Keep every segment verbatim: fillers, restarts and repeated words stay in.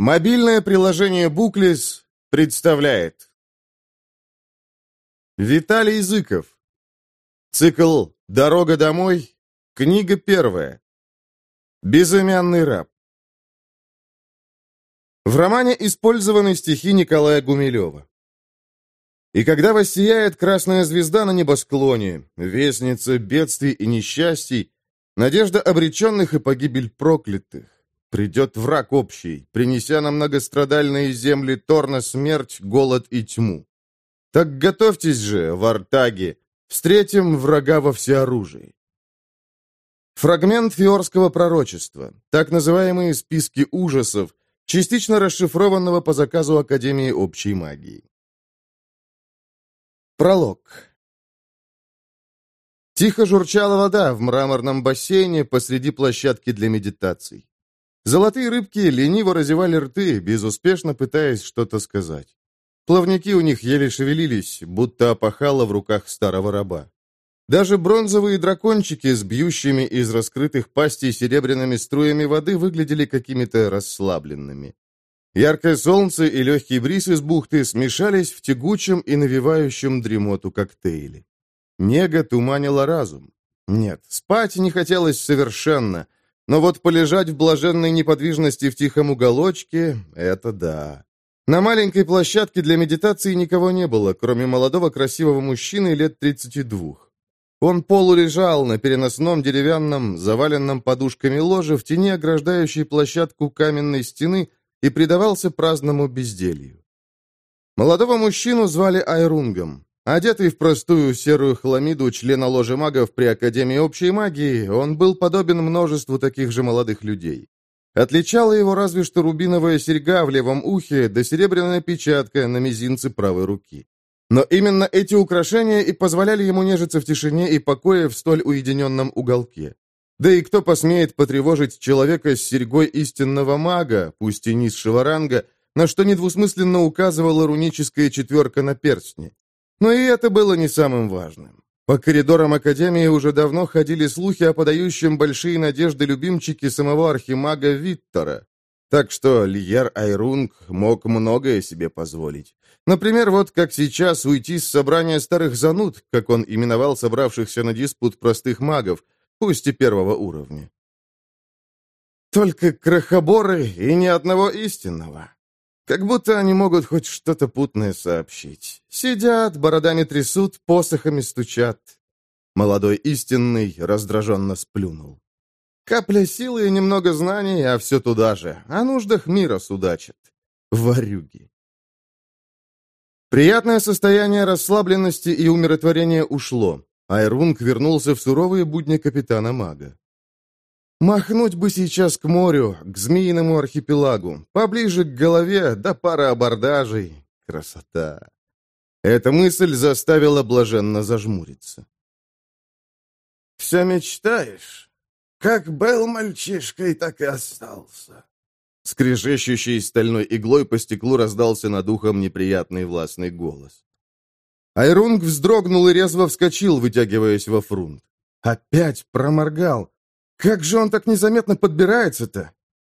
Мобильное приложение Booklist представляет Виталий Зыков. Цикл «Дорога домой». Книга первая. Безымянный раб. В романе использованы стихи Николая Гумилева. «И когда воссияет красная звезда на небосклоне, вестница бедствий и несчастий, надежда обреченных и погибель проклятых, придет враг общий, принеся на многострадальные земли Торна смерть, голод и тьму. Так готовьтесь же, вартаги, встретим врага во всеоружии». Фрагмент фиорского пророчества, так называемые списки ужасов, частично расшифрованного по заказу Академии общей магии. Пролог. Тихо журчала вода в мраморном бассейне посреди площадки для медитаций. Золотые рыбки лениво разевали рты, безуспешно пытаясь что-то сказать. Плавники у них еле шевелились, будто опахало в руках старого раба. Даже бронзовые дракончики с бьющими из раскрытых пастей серебряными струями воды выглядели какими-то расслабленными. Яркое солнце и легкий бриз из бухты смешались в тягучем и навевающем дремоту коктейле. Нега туманила разум. Нет, спать не хотелось совершенно, но вот полежать в блаженной неподвижности в тихом уголочке — это да. На маленькой площадке для медитации никого не было, кроме молодого красивого мужчины лет тридцати двух. Он полулежал на переносном деревянном, заваленном подушками ложе в тени ограждающей площадку каменной стены и предавался праздному безделью. Молодого мужчину звали Айрунгом. Одетый в простую серую хламиду члена ложи магов при Академии общей магии, он был подобен множеству таких же молодых людей. Отличала его разве что рубиновая серьга в левом ухе да серебряная печатка на мизинце правой руки. Но именно эти украшения и позволяли ему нежиться в тишине и покое в столь уединенном уголке. Да и кто посмеет потревожить человека с серьгой истинного мага, пусть и низшего ранга, на что недвусмысленно указывала руническая четверка на перстне. Но и это было не самым важным. По коридорам Академии уже давно ходили слухи о подающем большие надежды любимчике самого архимага Виттора. Так что Льяр Айрунг мог многое себе позволить. Например, вот как сейчас уйти с собрания старых зануд, как он именовал собравшихся на диспут простых магов, пусть и первого уровня. Только крохоборы и ни одного истинного. Как будто они могут хоть что-то путное сообщить. Сидят, бородами трясут, посохами стучат. Молодой истинный раздраженно сплюнул. Капля силы и немного знаний, а все туда же. О нуждах мира судачат. Ворюги. Приятное состояние расслабленности и умиротворения ушло. Айрунг вернулся в суровые будни капитана-мага. Махнуть бы сейчас к морю, к змеиному архипелагу, поближе к голове, да пара абордажей. Красота. Эта мысль заставила блаженно зажмуриться. «Все мечтаешь? Как был мальчишкой, так и остался». Скрежещущий стальной иглой по стеклу раздался над ухом неприятный властный голос. Айрунг вздрогнул и резво вскочил, вытягиваясь во фрунт. Опять проморгал. Как же он так незаметно подбирается-то?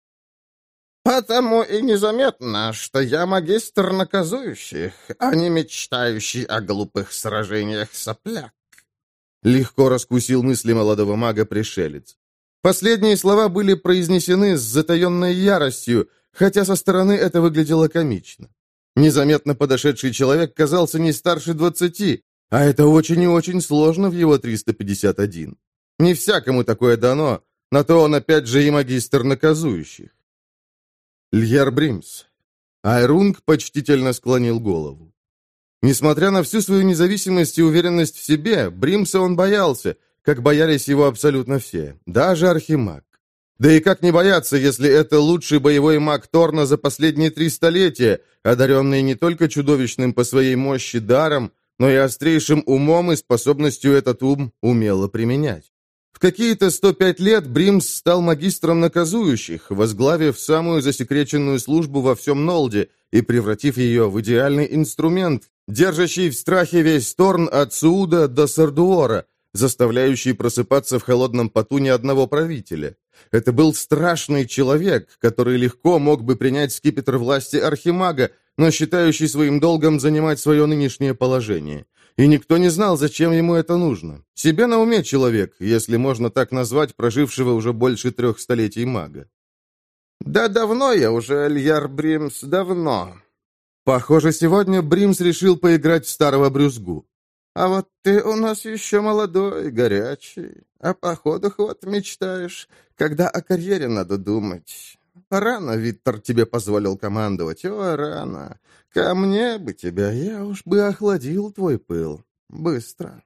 «Потому и незаметно, что я магистр наказующих, а не мечтающий о глупых сражениях сопляк», — легко раскусил мысли молодого мага-пришелец. Последние слова были произнесены с затаенной яростью, хотя со стороны это выглядело комично. Незаметно подошедший человек казался не старше двадцати, а это очень и очень сложно в его триста пятьдесят один. Не всякому такое дано, на то он опять же и магистр наказующих. Льяр Бримс. Айрунг почтительно склонил голову. Несмотря на всю свою независимость и уверенность в себе, Бримса он боялся, как боялись его абсолютно все, даже архимаг. Да и как не бояться, если это лучший боевой маг Торна за последние три столетия, одаренный не только чудовищным по своей мощи даром, но и острейшим умом и способностью этот ум умело применять. В какие-то сто пять лет Бримс стал магистром наказующих, возглавив самую засекреченную службу во всем Нолде и превратив ее в идеальный инструмент, держащий в страхе весь Торн от Сууда до Сардуора, заставляющий просыпаться в холодном поту ни одного правителя. Это был страшный человек, который легко мог бы принять скипетр власти архимага, но считающий своим долгом занимать свое нынешнее положение. И никто не знал, зачем ему это нужно. Себе на уме человек, если можно так назвать прожившего уже больше трех столетий мага. «Да давно я уже, Альяр Бримс, давно». Похоже, сегодня Бримс решил поиграть в старого брюзгу. «А вот ты у нас еще молодой, горячий. О походах вот мечтаешь, когда о карьере надо думать. Рано Виттер тебе позволил командовать, о, рано. Ко мне бы тебя, я уж бы охладил твой пыл. Быстро».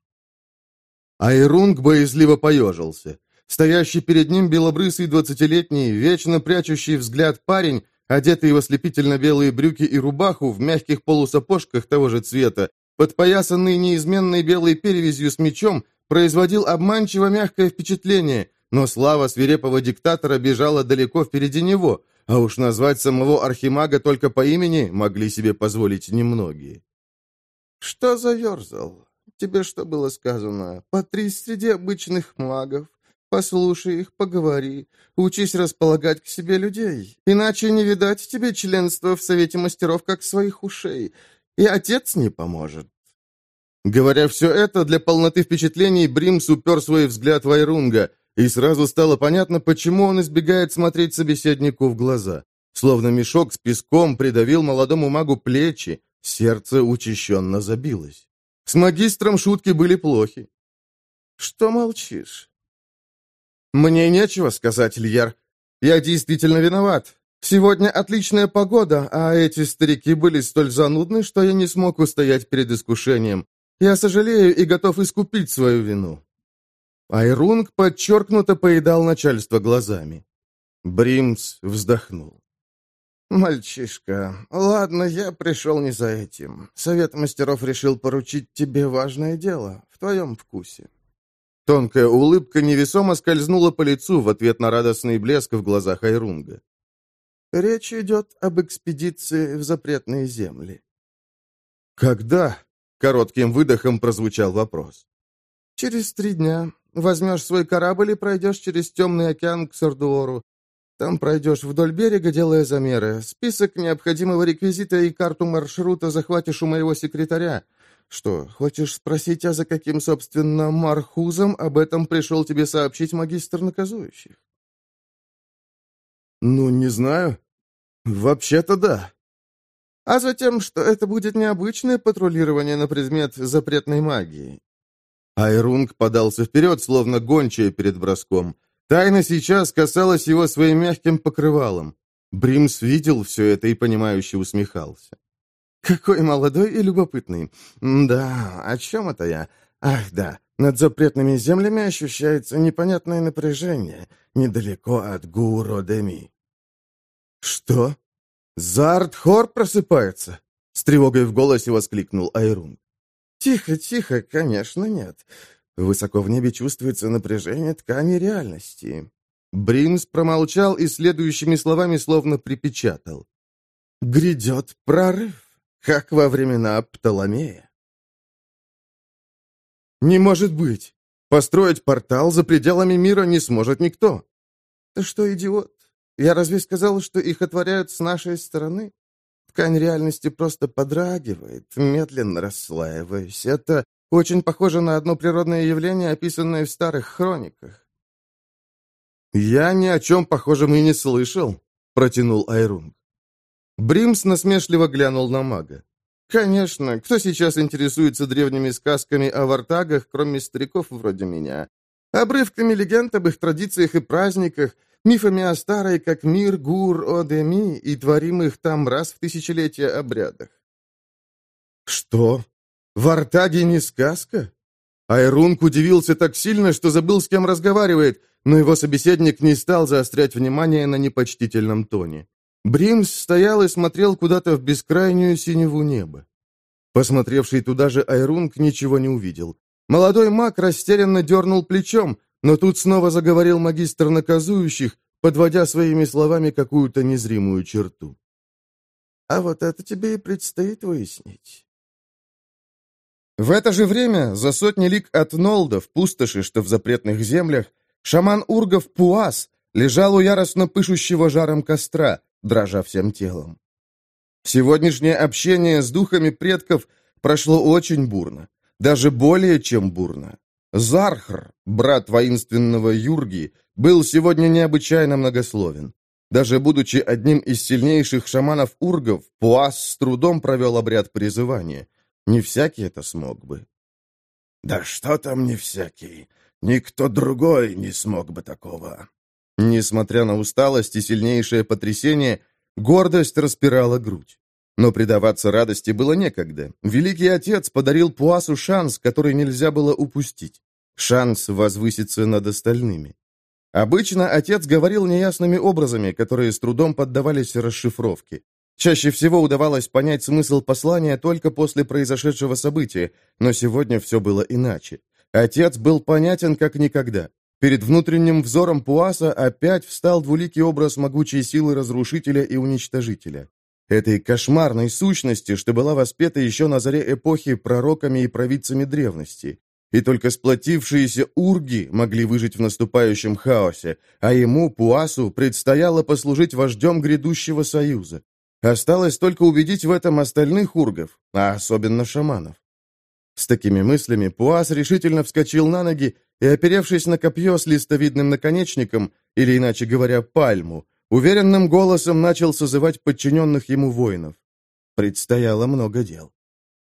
Айрунг боязливо поежился. Стоящий перед ним белобрысый двадцатилетний, вечно прячущий взгляд парень, одетый в ослепительно-белые брюки и рубаху в мягких полусапожках того же цвета, подпоясанный неизменной белой перевязью с мечом, производил обманчиво мягкое впечатление, но слава свирепого диктатора бежала далеко впереди него, а уж назвать самого архимага только по имени могли себе позволить немногие. «Что заерзал? Тебе что было сказано? Потрись среди обычных магов. Послушай их, поговори, учись располагать к себе людей, иначе не видать тебе членства в Совете мастеров, как своих ушей, и отец не поможет». Говоря все это, для полноты впечатлений Бримс упер свой взгляд в Айрунга, и сразу стало понятно, почему он избегает смотреть собеседнику в глаза. Словно мешок с песком придавил молодому магу плечи, сердце учащенно забилось. С магистром шутки были плохи. «Что молчишь?» «Мне нечего сказать, Льяр. Я действительно виноват. Сегодня отличная погода, а эти старики были столь занудны, что я не смог устоять перед искушением. Я сожалею и готов искупить свою вину». Айрунг подчеркнуто поедал начальство глазами. Бримс вздохнул. «Мальчишка, ладно, я пришел не за этим. Совет мастеров решил поручить тебе важное дело, в твоем вкусе». Тонкая улыбка невесомо скользнула по лицу в ответ на радостный блеск в глазах Айрунга. «Речь идет об экспедиции в запретные земли». «Когда?» — коротким выдохом прозвучал вопрос. «Через три дня. Возьмешь свой корабль и пройдешь через темный океан к Сардуору. Там пройдешь вдоль берега, делая замеры. Список необходимого реквизита и карту маршрута захватишь у моего секретаря. Что, хочешь спросить, а за каким, собственно, мархузом об этом пришел тебе сообщить магистр наказующих?» «Ну, не знаю. Вообще-то да». «А затем, что это будет необычное патрулирование на предмет запретной магии». Айрунг подался вперед, словно гончая перед броском. Тайна сейчас касалась его своим мягким покрывалом. Бримс видел все это и понимающе усмехался. «Какой молодой и любопытный. Да, о чем это я? Ах, да, над запретными землями ощущается непонятное напряжение, недалеко от Гуро-Деми». «Что? Зард-Хор просыпается?» С тревогой в голосе воскликнул Айрунг. «Тихо, тихо, конечно, нет. Высоко в небе чувствуется напряжение ткани реальности». Бримс промолчал и следующими словами словно припечатал. «Грядет прорыв, как во времена Птоломея». «Не может быть! Построить портал за пределами мира не сможет никто!» «Ты что, идиот? Я разве сказал, что их отворяют с нашей стороны? Ткань реальности просто подрагивает, медленно расслаиваясь. Это очень похоже на одно природное явление, описанное в старых хрониках». «Я ни о чем похожем и не слышал», — протянул Айрунг. Бримс насмешливо глянул на мага. «Конечно, кто сейчас интересуется древними сказками о вартагах, кроме стариков вроде меня? Обрывками легенд об их традициях и праздниках, мифами о старой, как мир Гур-О-Деми и творимых там раз в тысячелетие обрядах». «Что? Вартаги не сказка?» Айрунг удивился так сильно, что забыл, с кем разговаривает, но его собеседник не стал заострять внимание на непочтительном тоне. Бримс стоял и смотрел куда-то в бескрайнюю синеву неба. Посмотревший туда же Айрунг ничего не увидел. Молодой маг растерянно дернул плечом, но тут снова заговорил магистр наказующих, подводя своими словами какую-то незримую черту. «А вот это тебе и предстоит выяснить». В это же время, за сотни лиг от Нолда, в пустоши, что в запретных землях, шаман Ургов Пуас, лежал у яростно пышущего жаром костра, дрожа всем телом. Сегодняшнее общение с духами предков прошло очень бурно, даже более чем бурно. Зархр, брат воинственного Юрги, был сегодня необычайно многословен. Даже будучи одним из сильнейших шаманов-ургов, Пуас с трудом провел обряд призывания. Не всякий это смог бы. «Да что там не всякий? Никто другой не смог бы такого». Несмотря на усталость и сильнейшее потрясение, гордость распирала грудь. Но предаваться радости было некогда. Великий Отец подарил Пуасу шанс, который нельзя было упустить. Шанс возвыситься над остальными. Обычно Отец говорил неясными образами, которые с трудом поддавались расшифровке. Чаще всего удавалось понять смысл послания только после произошедшего события, но сегодня все было иначе. Отец был понятен как никогда. Перед внутренним взором Пуаса опять встал двуликий образ могучей силы разрушителя и уничтожителя. Этой кошмарной сущности, что была воспета еще на заре эпохи пророками и провидцами древности. И только сплотившиеся урги могли выжить в наступающем хаосе, а ему, Пуасу, предстояло послужить вождем грядущего союза. Осталось только убедить в этом остальных ургов, а особенно шаманов. С такими мыслями Пуас решительно вскочил на ноги и, оперевшись на копье с листовидным наконечником, или, иначе говоря, пальму, уверенным голосом начал созывать подчиненных ему воинов. Предстояло много дел.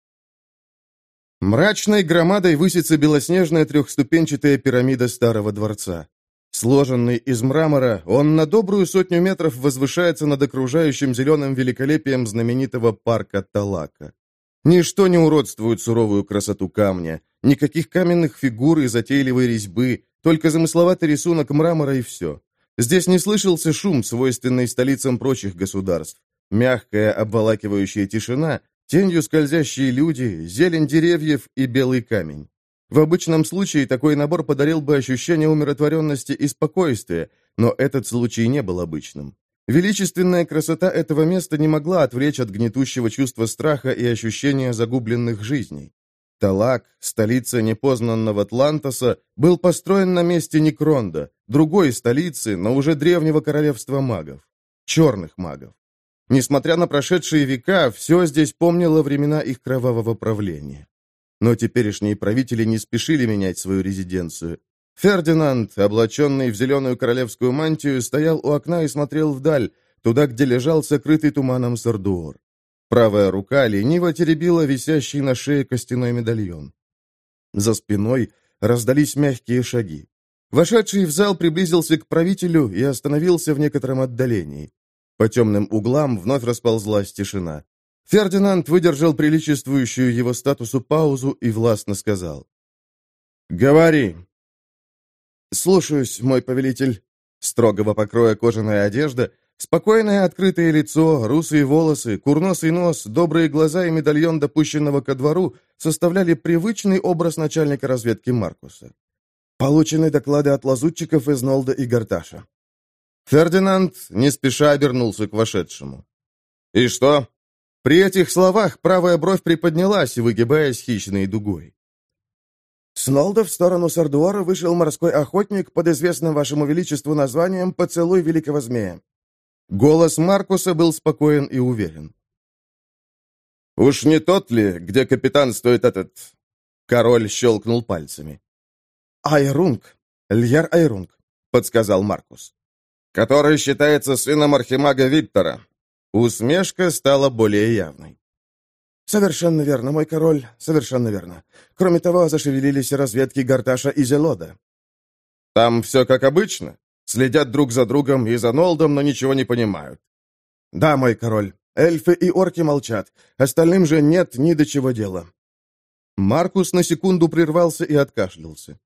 Мрачной громадой высится белоснежная трехступенчатая пирамида старого дворца. Сложенный из мрамора, он на добрую сотню метров возвышается над окружающим зеленым великолепием знаменитого парка Талака. Ничто не уродствует суровую красоту камня, никаких каменных фигур и затейливой резьбы, только замысловатый рисунок мрамора и все. Здесь не слышался шум, свойственный столицам прочих государств. Мягкая обволакивающая тишина, тенью скользящие люди, зелень деревьев и белый камень. В обычном случае такой набор подарил бы ощущение умиротворенности и спокойствия, но этот случай не был обычным. Величественная красота этого места не могла отвлечь от гнетущего чувства страха и ощущения загубленных жизней. Талак, столица непознанного Атлантоса, был построен на месте Некронда, другой столицы, но уже древнего королевства магов. Черных магов. Несмотря на прошедшие века, все здесь помнило времена их кровавого правления. Но теперешние правители не спешили менять свою резиденцию. Фердинанд, облаченный в зеленую королевскую мантию, стоял у окна и смотрел вдаль, туда, где лежал сокрытый туманом Сардуор. Правая рука лениво теребила висящий на шее костяной медальон. За спиной раздались мягкие шаги. Вошедший в зал приблизился к правителю и остановился в некотором отдалении. По темным углам вновь расползлась тишина. Фердинанд выдержал приличествующую его статусу паузу и властно сказал: «Говори». «Слушаюсь, мой повелитель». Строгого покроя кожаная одежда, спокойное открытое лицо, русые волосы, курносый нос, добрые глаза и медальон допущенного ко двору составляли привычный образ начальника разведки Маркуса. Получены доклады от лазутчиков из Нолда и Гарташа. Фердинанд не спеша обернулся к вошедшему. «И что?» При этих словах правая бровь приподнялась, выгибаясь хищной дугой. «С Нолда в сторону Сардуора вышел морской охотник под известным вашему величеству названием «Поцелуй великого змея». Голос Маркуса был спокоен и уверен. «Уж не тот ли, где капитанствует этот...» Король щелкнул пальцами. «Айрунг, Льяр Айрунг», — подсказал Маркус. «Который считается сыном архимага Виттера». Усмешка стала более явной. «Совершенно верно, мой король, совершенно верно. Кроме того, зашевелились разведки Гарташа и Зелода». «Там все как обычно? Следят друг за другом и за Нолдом, но ничего не понимают». «Да, мой король. Эльфы и орки молчат. Остальным же нет ни до чего дела». Маркус на секунду прервался и откашлялся.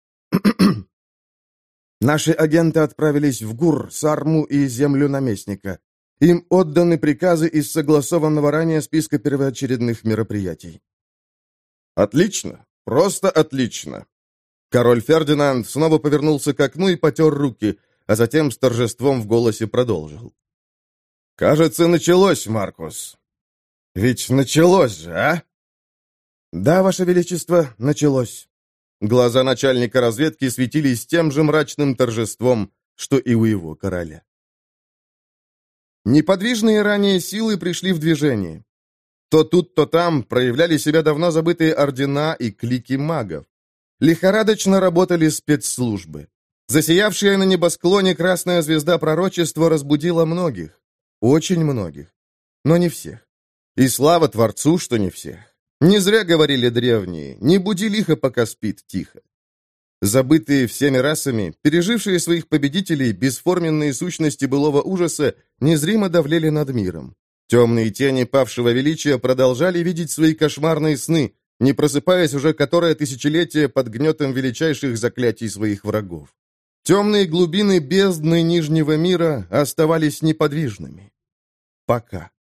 «Наши агенты отправились в Гур, Сарму и землю наместника. Им отданы приказы из согласованного ранее списка первоочередных мероприятий». «Отлично, просто отлично». Король Фердинанд снова повернулся к окну и потер руки, а затем с торжеством в голосе продолжил. «Кажется, началось, Маркус. Ведь началось же, а?» «Да, Ваше Величество, началось». Глаза начальника разведки светились тем же мрачным торжеством, что и у его короля. Неподвижные ранее силы пришли в движение. То тут, то там проявляли себя давно забытые ордена и клики магов. Лихорадочно работали спецслужбы. Засиявшая на небосклоне красная звезда пророчества разбудила многих. Очень многих. Но не всех. И слава Творцу, что не всех. Не зря говорили древние: не буди лихо, пока спит тихо. Забытые всеми расами, пережившие своих победителей, бесформенные сущности былого ужаса незримо давлели над миром. Темные тени павшего величия продолжали видеть свои кошмарные сны, не просыпаясь уже которое тысячелетие под гнетом величайших заклятий своих врагов. Темные глубины бездны Нижнего мира оставались неподвижными. Пока.